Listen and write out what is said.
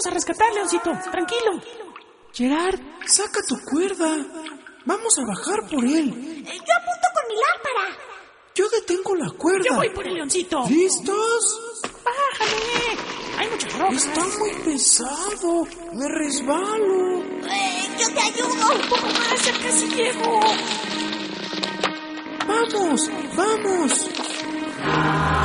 a rescatar, Leoncito. Tranquilo. Gerard, saca tu cuerda. Vamos a bajar por él. Yo apunto con mi lámpara. Yo detengo la cuerda. Yo voy por el Leoncito. ¿Listos? Bájale. Hay mucha ropa. Está muy pesado. Me resbalo. Yo te ayudo. Un poco más, ya casi llego. ¡Vamos! ¡Vamos!